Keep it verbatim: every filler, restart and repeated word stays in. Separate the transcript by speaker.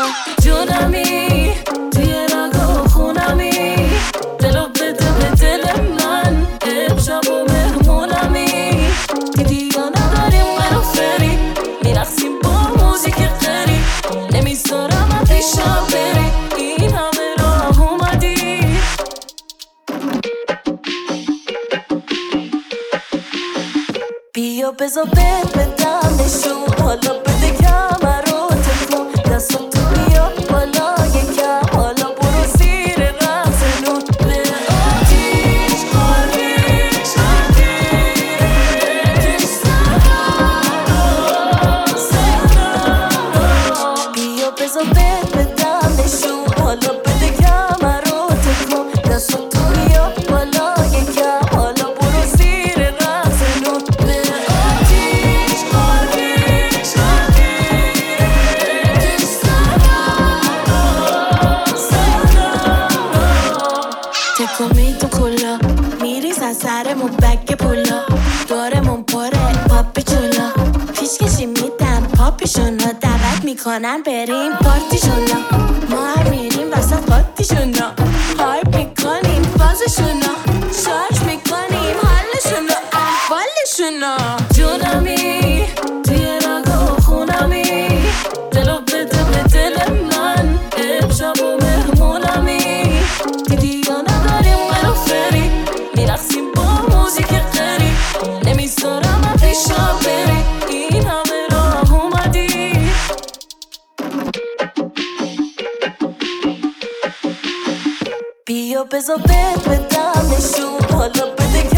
Speaker 1: جونمی توی رگا و خونمی، دلو بده به دل من امشب و مهمونمی. دیدی یا نداریم منو فری، میرقصیم با موزیک قری، نمیذارم از پیشم بری، این همه راه اومدی. بیا بذار بهت بدم نشون، حالا بده کمر رو تکون، دستم تو بیا بالا یکم، حالا برو زیر رقص نون. به آتیش آتیش آتیش سرم سرم. بیا بذار بهت بدم نشون، حالا بده کمر رو تکون، دستم تو بیا بالا یکم، حالا برو زیر رقص نون. به آتیش آتیش آتیش سرم سرم. تکونی تو کلا میریزن سرمون بک پولا، دورمون پره پاپی چولا، پیشکشی میدن پاپیشونا، دعوت میکنن بریم پارتیشونا، ما هم میریم وسط قاطیشونا، هایپ میکنیم فازشونا، شارژ میکنیم حالشونا احوالشونا. جونمی توی رگا و خونمی، دلو بده به دل من امشب و مهمونمی. دیدی یا نداریم منو فری، میرقصیم با موزیک قری، نمیذارم از پیشم بری، این همه راه اومدی. بیا بذار بهت بدم نشون، حالا بده